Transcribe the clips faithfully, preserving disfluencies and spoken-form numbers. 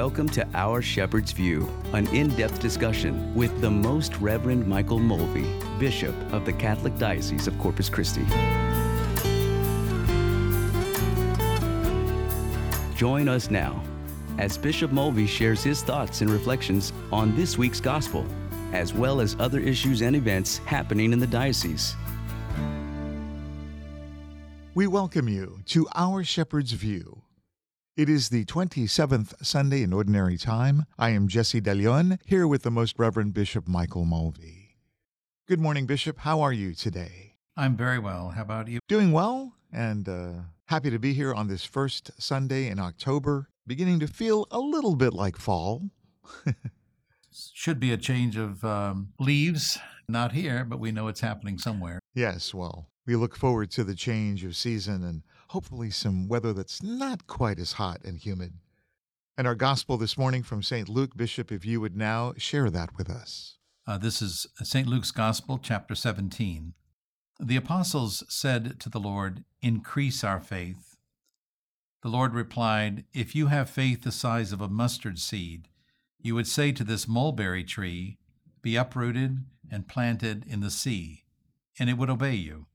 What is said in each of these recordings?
Welcome to Our Shepherd's View, an in-depth discussion with the Most Reverend Michael Mulvey, Bishop of the Catholic Diocese of Corpus Christi. Join us now as Bishop Mulvey shares his thoughts and reflections on this week's Gospel, as well as other issues and events happening in the diocese. We welcome you to Our Shepherd's View. It is the twenty-seventh Sunday in Ordinary Time. I am Jesse De Leon, here with the Most Reverend Bishop Michael Mulvey. Good morning, Bishop. How are you today? I'm very well. How about you? Doing well, and uh, happy to be here on this first Sunday in October, beginning to feel a little bit like fall. Should be a change of um, leaves. Not here, but we know it's happening somewhere. Yes, well, we look forward to the change of season and hopefully some weather that's not quite as hot and humid. And our gospel this morning from Saint Luke, Bishop, if you would now share that with us. Uh, this is Saint Luke's Gospel, chapter seventeen. The apostles said to the Lord, "Increase our faith." The Lord replied, "If you have faith the size of a mustard seed, you would say to this mulberry tree, 'Be uprooted and planted in the sea,' and it would obey you.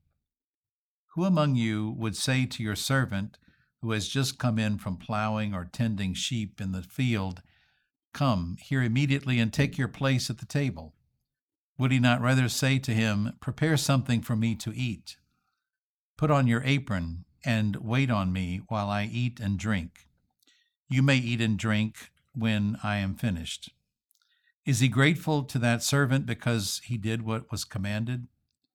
Who among you would say to your servant who has just come in from plowing or tending sheep in the field, 'Come here immediately and take your place at the table'? Would he not rather say to him, 'Prepare something for me to eat'? Put on your apron and wait on me while I eat and drink. You may eat and drink when I am finished." Is he grateful to that servant because he did what was commanded?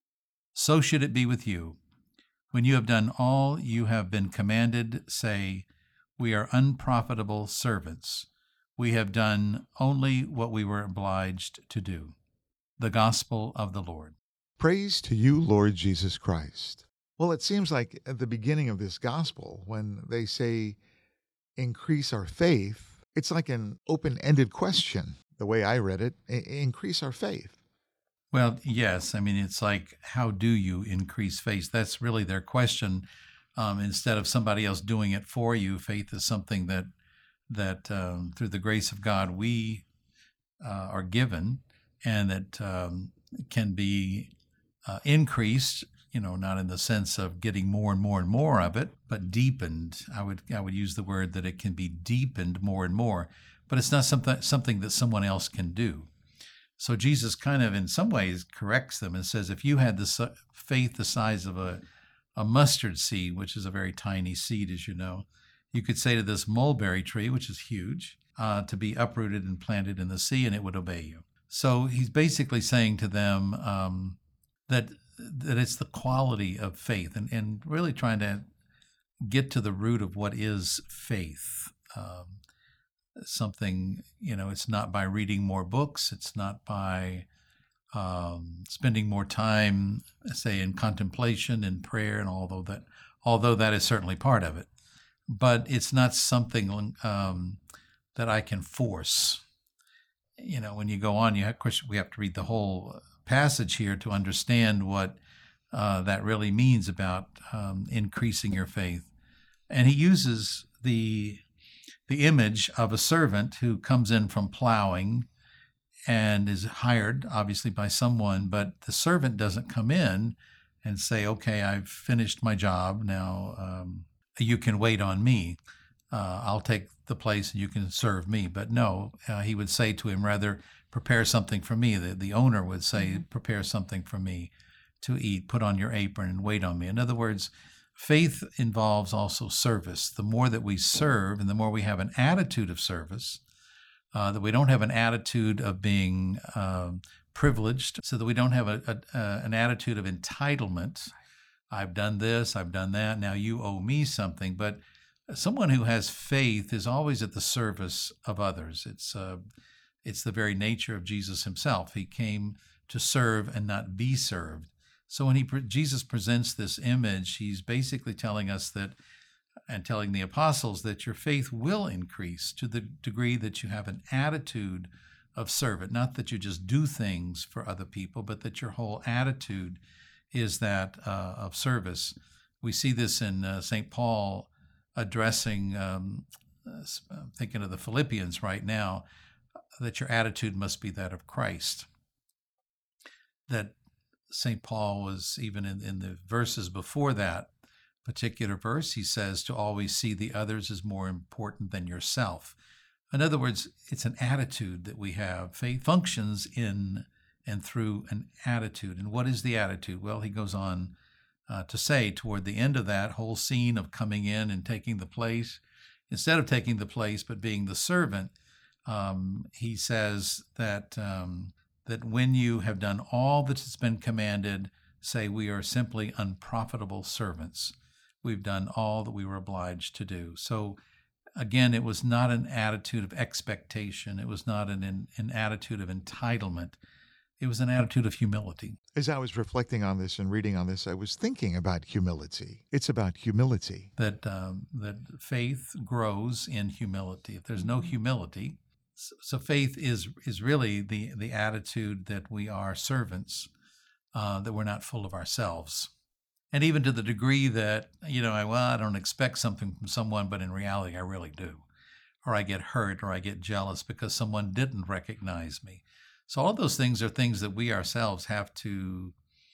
So should it be with you. When you have done all you have been commanded, say, "We are unprofitable servants. We have done only what we were obliged to do." The Gospel of the Lord. Praise to you, Lord Jesus Christ. Well, it seems like at the beginning of this gospel, when they say, increase our faith, it's like an open-ended question, the way I read it, I- increase our faith. Well, yes. I mean, it's like, how do you increase faith? That's really their question. Um, instead of somebody else doing it for you, faith is something that that um, through the grace of God we uh, are given, and that um, can be uh, increased. You know, not in the sense of getting more and more and more of it, but deepened. I would I would use the word that it can be deepened more and more, but it's not something something that someone else can do. So Jesus kind of, in some ways, corrects them and says, if you had the faith the size of a, a mustard seed, which is a very tiny seed, as you know, you could say to this mulberry tree, which is huge, uh, to be uprooted and planted in the sea, and it would obey you. So he's basically saying to them um, that that it's the quality of faith, and, and really trying to get to the root of what is faith. Um, something, you know, it's not by reading more books. It's not by um, spending more time, say, in contemplation and prayer, and although that, although that is certainly part of it, but it's not something um, that I can force. You know, when you go on, you have, of course, we have to read the whole passage here to understand what uh, that really means about um, increasing your faith. And he uses the the image of a servant who comes in from plowing and is hired, obviously, by someone, but the servant doesn't come in and say, "Okay, I've finished my job. Now um, you can wait on me. Uh, I'll take the place and you can serve me." But no, uh, he would say to him, rather, "Prepare something for me." The, the owner would say, "Prepare something for me to eat. Put on your apron and wait on me." In other words, faith involves also service. The more that we serve and the more we have an attitude of service, uh, that we don't have an attitude of being um, privileged, so that we don't have a, a, a, an attitude of entitlement. I've done this, I've done that, now you owe me something. But someone who has faith is always at the service of others. It's uh, it's the very nature of Jesus himself. He came to serve and not be served. So when he Jesus presents this image, he's basically telling us that, and telling the apostles, that your faith will increase to the degree that you have an attitude of servant. Not that you just do things for other people, but that your whole attitude is that uh, of service. We see this in uh, Saint Paul addressing um, I'm thinking of the Philippians right now, that your attitude must be that of Christ. That Saint Paul was, even in, in the verses before that particular verse, he says to always see the others as more important than yourself. In other words, it's an attitude that we have. Faith functions in and through an attitude. And what is the attitude? Well, he goes on uh, to say toward the end of that whole scene of coming in and taking the place, instead of taking the place but being the servant, um, he says that um, that when you have done all that has been commanded, say we are simply unprofitable servants. We've done all that we were obliged to do. So again, it was not an attitude of expectation. It was not an, an, an attitude of entitlement. It was an attitude of humility. As I was reflecting on this and reading on this, I was thinking about humility. It's about humility. That um, that faith grows in humility. If there's no humility, so faith is is really the, the attitude that we are servants, uh, that we're not full of ourselves. And even to the degree that, you know, I, well, I don't expect something from someone, but in reality, I really do. Or I get hurt or I get jealous because someone didn't recognize me. So all of those things are things that we ourselves have to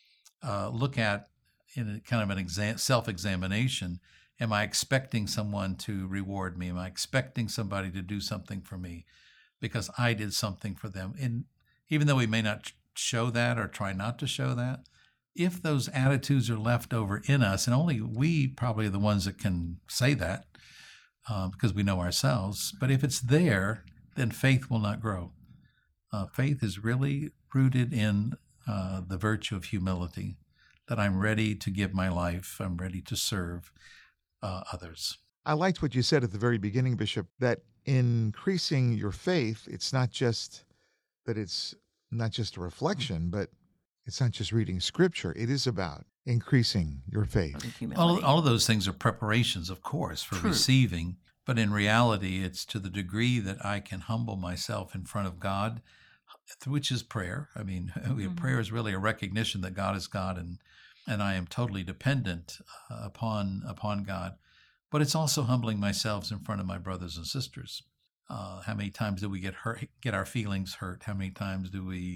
uh, look at in a kind of an exam- self-examination. Am I expecting someone to reward me? Am I expecting somebody to do something for me because I did something for them? And even though we may not show that or try not to show that, if those attitudes are left over in us, and only we probably are the ones that can say that uh, because we know ourselves, but if it's there, then faith will not grow. Uh, faith is really rooted in uh, the virtue of humility, that I'm ready to give my life, I'm ready to serve uh, others. I liked what you said at the very beginning, Bishop, that increasing your faith, it's not just that it's not just a reflection, but it's not just reading scripture. It is about increasing your faith. All, all of those things are preparations, of course, for True. receiving. But in reality, it's to the degree that I can humble myself in front of God, which is prayer. I mean, mm-hmm. prayer is really a recognition that God is God, and and I am totally dependent uh, upon upon God. But it's also humbling myself in front of my brothers and sisters. Uh, how many times do we get hurt, get our feelings hurt? How many times do we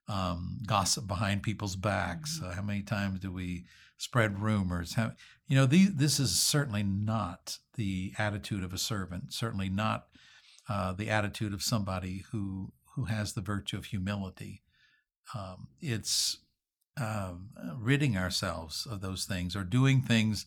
um, gossip behind people's backs? Mm-hmm. Uh, how many times do we spread rumors? How, you know, these, this is certainly not the attitude of a servant. Certainly not uh, the attitude of somebody who who has the virtue of humility. Um, it's um, ridding ourselves of those things or doing things.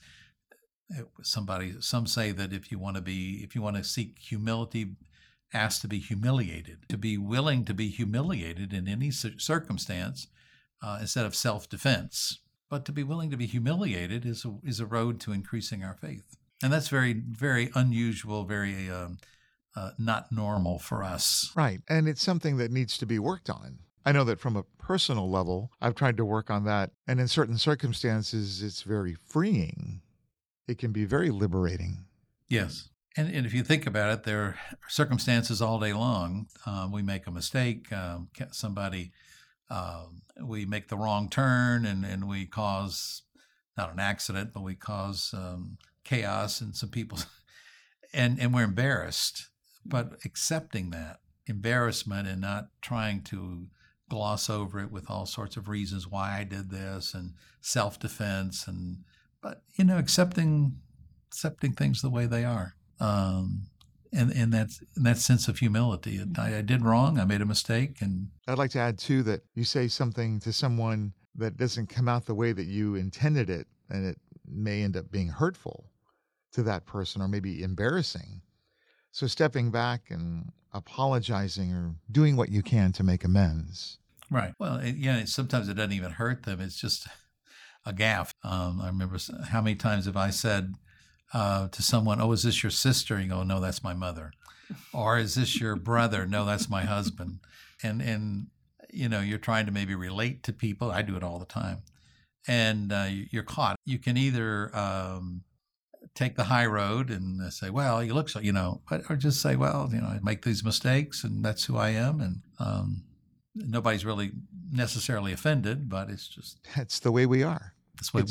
Somebody, some say that if you want to be, if you want to seek humility, ask to be humiliated, to be willing to be humiliated in any circumstance uh, instead of self-defense. But to be willing to be humiliated is a, is a road to increasing our faith. And that's very, very unusual, very um, uh, not normal for us. Right. And it's something that needs to be worked on. I know that from a personal level, I've tried to work on that. And in certain circumstances, it's very freeing. It can be very liberating. Yes. And, and if you think about it, there are circumstances all day long. Um, we make a mistake. Um, somebody, um, we make the wrong turn and, and we cause, not an accident, but we cause um, chaos in some people. and, and we're embarrassed. But accepting that embarrassment and not trying to gloss over it with all sorts of reasons why I did this and self-defense and But, you know, accepting accepting things the way they are, um, and, and, that, and that sense of humility. I, I did wrong. I made a mistake. And I'd like to add, too, that you say something to someone that doesn't come out the way that you intended it, and it may end up being hurtful to that person or maybe embarrassing. So stepping back and apologizing or doing what you can to make amends. Right. Well, it, yeah, sometimes it doesn't even hurt them. It's just a gaffe. Um, I remember how many times have I said uh, to someone, "Oh, is this your sister?" You go, "No, that's my mother." Or, "Is this your brother?" "No, that's my husband." And, and you know, you're trying to maybe relate to people. I do it all the time. And uh, you're caught. You can either um, take the high road and say, "Well, you look so," you know, or just say, "Well, you know, I make these mistakes and that's who I am." And um, nobody's really necessarily offended, but it's just... That's the way we are. That's the way it's we are.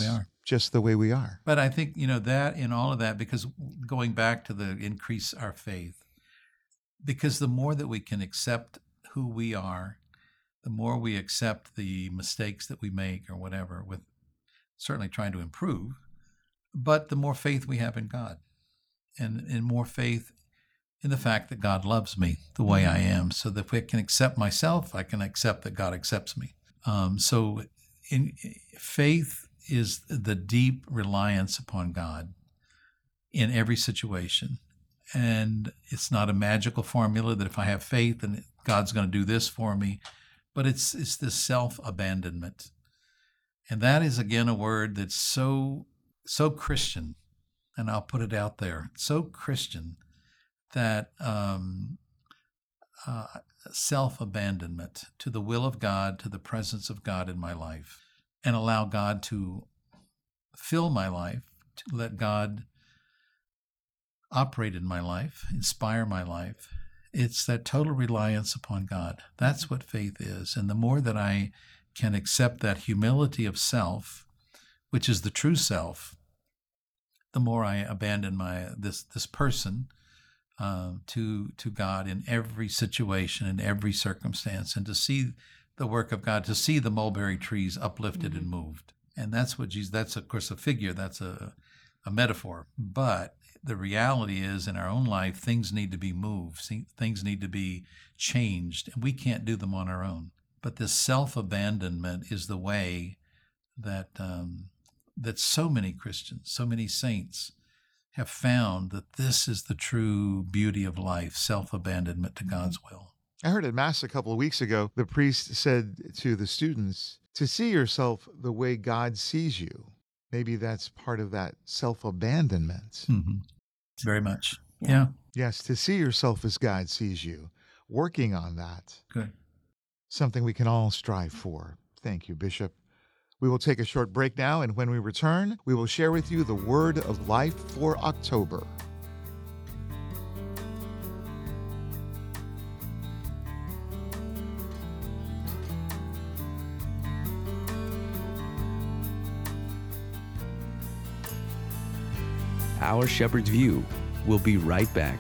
just the way we are. But I think, you know, that in all of that, because going back to the increase our faith, because the more that we can accept who we are, the more we accept the mistakes that we make or whatever, with certainly trying to improve, but the more faith we have in God, and, and more faith in the fact that God loves me the way I am, so that if I can accept myself, I can accept that God accepts me. Um, so in, faith is the deep reliance upon God in every situation. And it's not a magical formula that if I have faith and God's going to do this for me, but it's it's this self-abandonment. And that is, again, a word that's so, so Christian, and I'll put it out there, so Christian, that um, uh, self-abandonment to the will of God, to the presence of God in my life, and allow God to fill my life, to let God operate in my life, inspire my life. It's that total reliance upon God. That's what faith is. And the more that I can accept that humility of self, which is the true self, the more I abandon my this this person uh, to to God in every situation, in every circumstance, and to see the work of God, to see the mulberry trees uplifted mm-hmm. and moved. And that's what Jesus, that's of course a figure, that's a, a metaphor. But the reality is, in our own life, things need to be moved, things need to be changed, and we can't do them on our own. But this self-abandonment is the way that um, that so many Christians, so many saints have found that this is the true beauty of life, self-abandonment to God's will. I heard at Mass a couple of weeks ago, the priest said to the students, to see yourself the way God sees you. Maybe that's part of that self-abandonment. Mm-hmm. Very much. Yeah. yeah. Yes, to see yourself as God sees you. Working on that. Good. Something we can all strive for. Thank you, Bishop. We will take a short break now, and when we return, we will share with you the word of life for October. Our Shepherd's View. We'll be right back.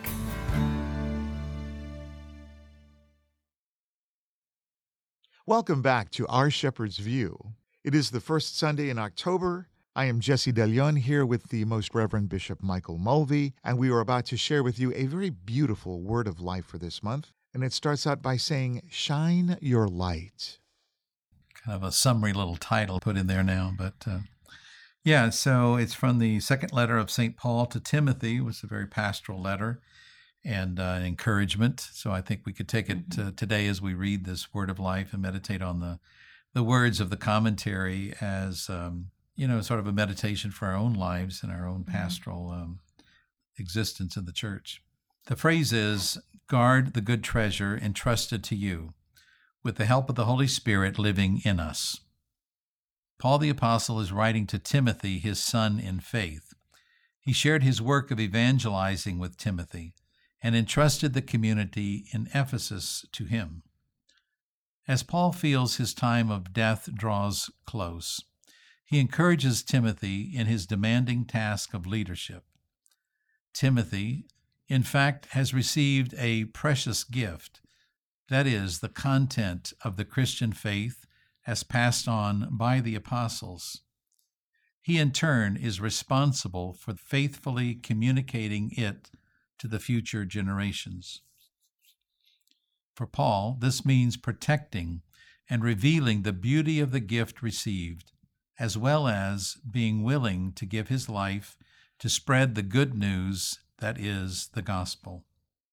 Welcome back to Our Shepherd's View. It is the first Sunday in October. I am Jesse DeLeon here with the Most Reverend Bishop Michael Mulvey, and we are about to share with you a very beautiful word of life for this month. And it starts out by saying, shine your light. Kind of a summary little title put in there now, but uh, yeah, so it's from the second letter of Saint Paul to Timothy. It was a very pastoral letter and uh, an encouragement. So I think we could take it uh, today as we read this word of life and meditate on the, the words of the commentary as, um, you know, sort of a meditation for our own lives and our own pastoral um, existence in the church. The phrase is, guard the good treasure entrusted to you with the help of the Holy Spirit living in us. Paul the Apostle is writing to Timothy, his son in faith. He shared his work of evangelizing with Timothy and entrusted the community in Ephesus to him. As Paul feels his time of death draws close, he encourages Timothy in his demanding task of leadership. Timothy, in fact, has received a precious gift, that is, the content of the Christian faith as passed on by the apostles. He, in turn, is responsible for faithfully communicating it to the future generations. For Paul, this means protecting and revealing the beauty of the gift received, as well as being willing to give his life to spread the good news that is the gospel.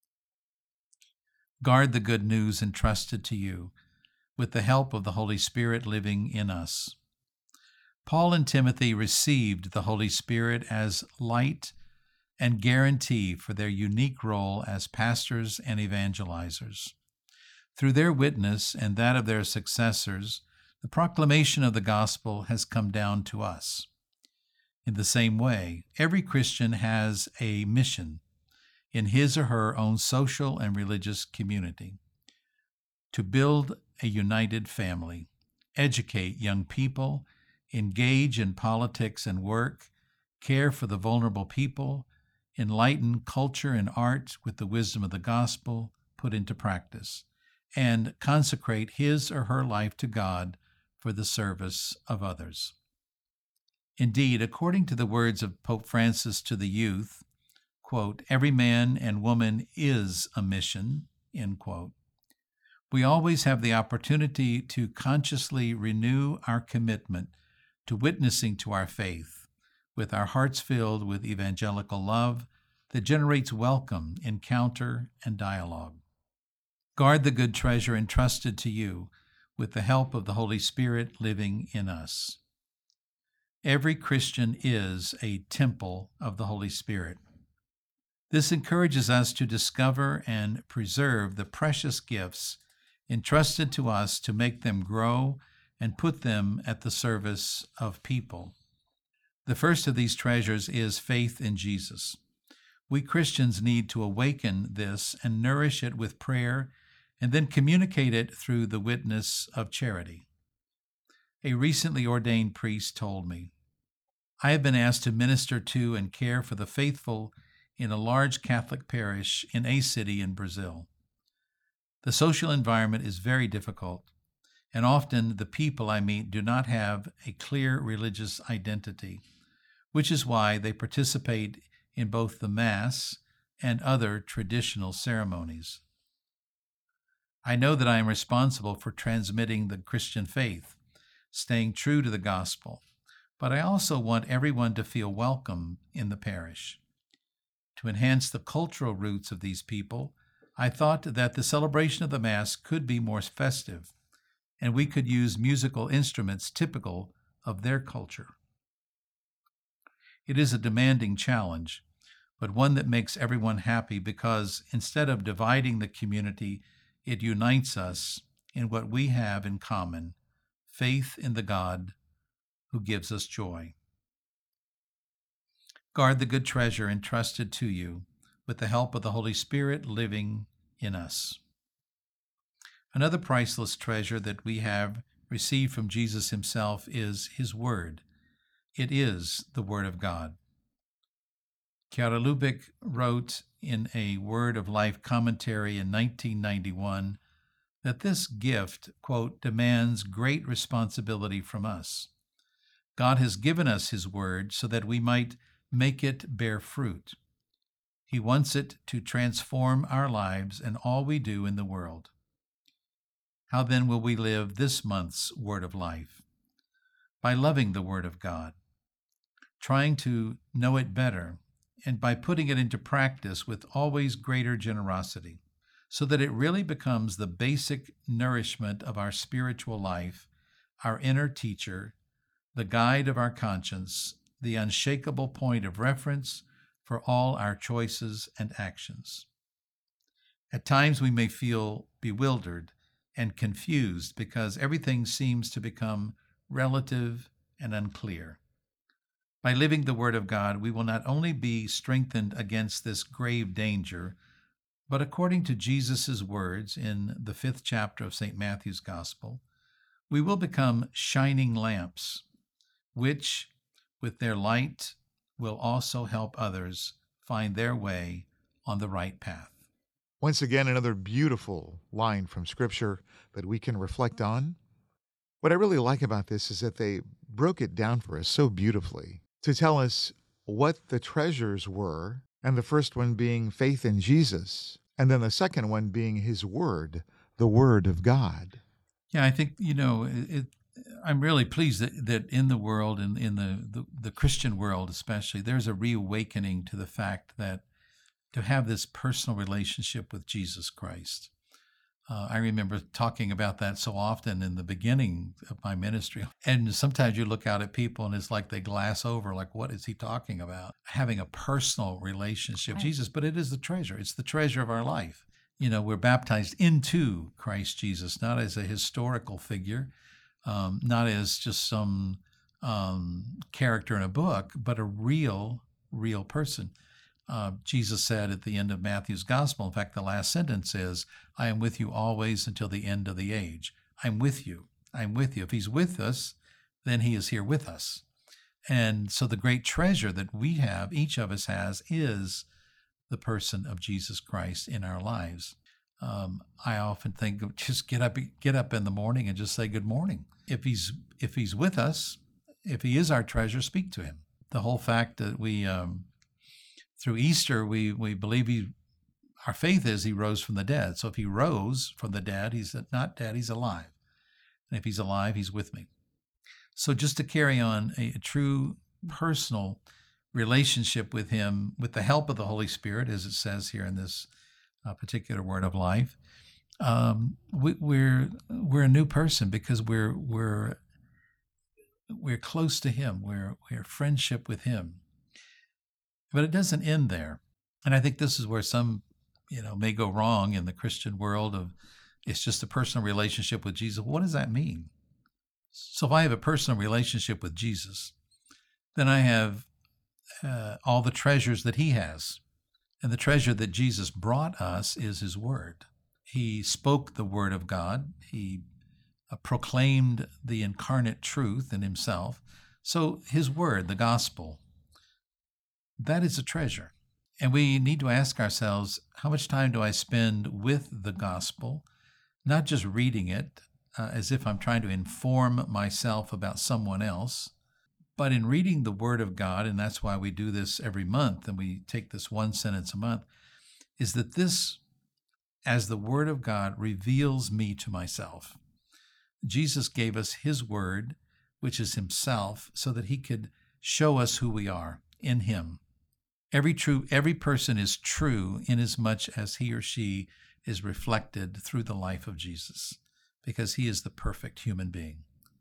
Guard the good news entrusted to you, with the help of the Holy Spirit living in us. Paul and Timothy received the Holy Spirit as light and guarantee for their unique role as pastors and evangelizers. Through their witness and that of their successors, the proclamation of the gospel has come down to us. In the same way, every Christian has a mission in his or her own social and religious community to build a united family, educate young people, engage in politics and work, care for the vulnerable people, enlighten culture and art with the wisdom of the gospel put into practice, and consecrate his or her life to God for the service of others. Indeed, according to the words of Pope Francis to the youth, quote, every man and woman is a mission, end quote. We always have the opportunity to consciously renew our commitment to witnessing to our faith, with our hearts filled with evangelical love that generates welcome, encounter, and dialogue. Guard the good treasure entrusted to you with the help of the Holy Spirit living in us. Every Christian is a temple of the Holy Spirit. This encourages us to discover and preserve the precious gifts entrusted to us to make them grow and put them at the service of people. The first of these treasures is faith in Jesus. We Christians need to awaken this and nourish it with prayer and then communicate it through the witness of charity. A recently ordained priest told me, I have been asked to minister to and care for the faithful in a large Catholic parish in a city in Brazil. The social environment is very difficult, and often the people I meet do not have a clear religious identity, which is why they participate in both the Mass and other traditional ceremonies. I know that I am responsible for transmitting the Christian faith, staying true to the gospel, but I also want everyone to feel welcome in the parish. To enhance the cultural roots of these people, I thought that the celebration of the Mass could be more festive, and we could use musical instruments typical of their culture. It is a demanding challenge, but one that makes everyone happy because instead of dividing the community, it unites us in what we have in common, faith in the God who gives us joy. Guard the good treasure entrusted to you with the help of the Holy Spirit living in us. Another priceless treasure that we have received from Jesus himself is his Word. It is the Word of God. Chiara Lubich wrote in a Word of Life commentary in nineteen ninety-one that this gift, quote, demands great responsibility from us. God has given us his Word so that we might make it bear fruit. He wants it to transform our lives and all we do in the world. How then will we live this month's Word of Life? By loving the Word of God, trying to know it better, and by putting it into practice with always greater generosity, so that it really becomes the basic nourishment of our spiritual life, our inner teacher, the guide of our conscience, the unshakable point of reference for all our choices and actions. At times we may feel bewildered and confused because everything seems to become relative and unclear. By living the Word of God, we will not only be strengthened against this grave danger, but according to Jesus' words in the fifth chapter of Saint Matthew's Gospel, we will become shining lamps, which, with their light, will also help others find their way on the right path. Once again, another beautiful line from Scripture that we can reflect on. What I really like about this is that they broke it down for us so beautifully to tell us what the treasures were, and the first one being faith in Jesus, and then the second one being his Word, the Word of God. Yeah, I think, you know, it, I'm really pleased that, that in the world, in, in the, the, the Christian world especially, there's a reawakening to the fact that to have this personal relationship with Jesus Christ. Uh, I remember talking about that so often in the beginning of my ministry. And sometimes you look out at people and it's like they glass over, like, what is he talking about? Having a personal relationship with Jesus, but it is the treasure. It's the treasure of our life. You know, we're baptized into Christ Jesus, not as a historical figure, um, not as just some um, character in a book, but a real, real person. Uh, Jesus said at the end of Matthew's Gospel, in fact, the last sentence is, I am with you always until the end of the age. I'm with you. I'm with you. If he's with us, then he is here with us. And so the great treasure that we have, each of us has, is the person of Jesus Christ in our lives. Um, I often think of just get up, get up in the morning and just say good morning. If he's if he's with us, if he is our treasure, speak to him. The whole fact that we um, through Easter we we believe he, our faith is he rose from the dead. So if he rose from the dead, he's not dead, he's alive. And if he's alive, he's with me. So just to carry on a, a true personal relationship with him, with the help of the Holy Spirit, as it says here in this uh, particular word of life, um, we, we're we're a new person because we're we're we're close to him. We're we're friendship with him. But it doesn't end there, and I think this is where some you know may go wrong in the Christian world. Of it's just a personal relationship with Jesus. What does that mean? So if I have a personal relationship with Jesus, then I have uh, all the treasures that he has. And the treasure that Jesus brought us is his word. He spoke the word of God. He uh, proclaimed the incarnate truth in himself. So his word, the gospel, that is a treasure. And we need to ask ourselves, how much time do I spend with the gospel? Not just reading it, Uh, as if I'm trying to inform myself about someone else, but in reading the Word of God, and that's why we do this every month, and we take this one sentence a month, is that this, as the Word of God, reveals me to myself. Jesus gave us his Word, which is himself, so that he could show us who we are in him. Every true, every person is true inasmuch as he or she is reflected through the life of Jesus, because he is the perfect human being,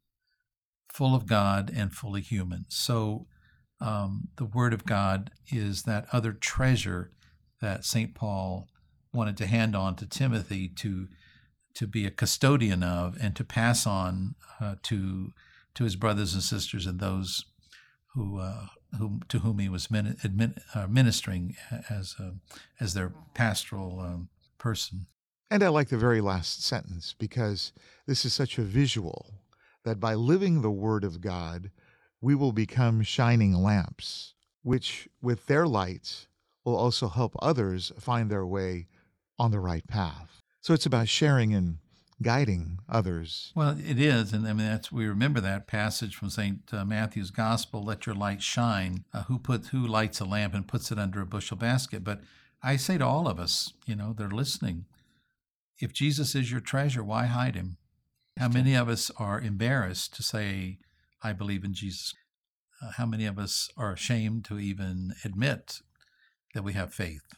full of God and fully human. So um, the Word of God is that other treasure that Saint Paul wanted to hand on to Timothy to to be a custodian of and to pass on uh, to to his brothers and sisters and those who uh, whom to whom he was min- admin, uh, ministering as uh, as their pastoral um, person. And I like the very last sentence because this is such a visual that by living the Word of God, we will become shining lamps, which with their lights will also help others find their way on the right path. So it's about sharing and guiding others. Well, it is, and I mean that's we remember that passage from Saint Uh, Matthew's Gospel: "Let your light shine." Uh, who put who lights a lamp and puts it under a bushel basket? But I say to all of us, you know, they're listening. If Jesus is your treasure, why hide him? How many of us are embarrassed to say, I believe in Jesus? Uh, how many of us are ashamed to even admit that we have faith?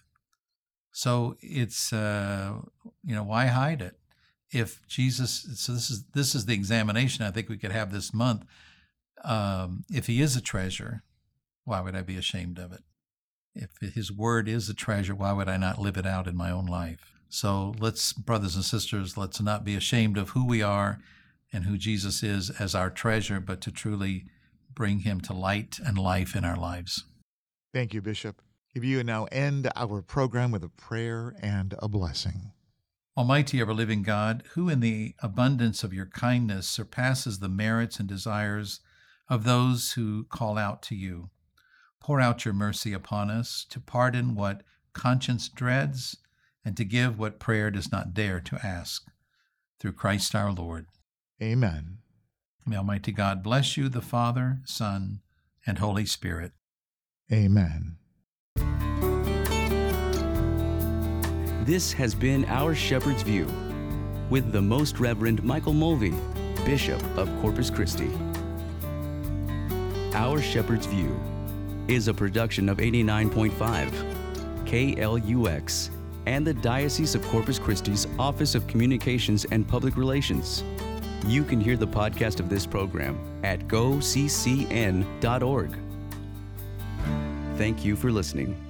So it's, uh, you know, why hide it? If Jesus, so this is this is the examination I think we could have this month. Um, if he is a treasure, why would I be ashamed of it? If his word is a treasure, why would I not live it out in my own life? So let's, brothers and sisters, let's not be ashamed of who we are and who Jesus is as our treasure, but to truly bring him to light and life in our lives. Thank you, Bishop. If you now end our program with a prayer and a blessing. Almighty ever-living God, who in the abundance of your kindness surpasses the merits and desires of those who call out to you, pour out your mercy upon us to pardon what conscience dreads and to give what prayer does not dare to ask. Through Christ our Lord. Amen. May Almighty God bless you, the Father, Son, and Holy Spirit. Amen. This has been Our Shepherd's View with the Most Reverend Michael Mulvey, Bishop of Corpus Christi. Our Shepherd's View is a production of eighty-nine point five K L U X and the Diocese of Corpus Christi's Office of Communications and Public Relations. You can hear the podcast of this program at go c c n dot org. Thank you for listening.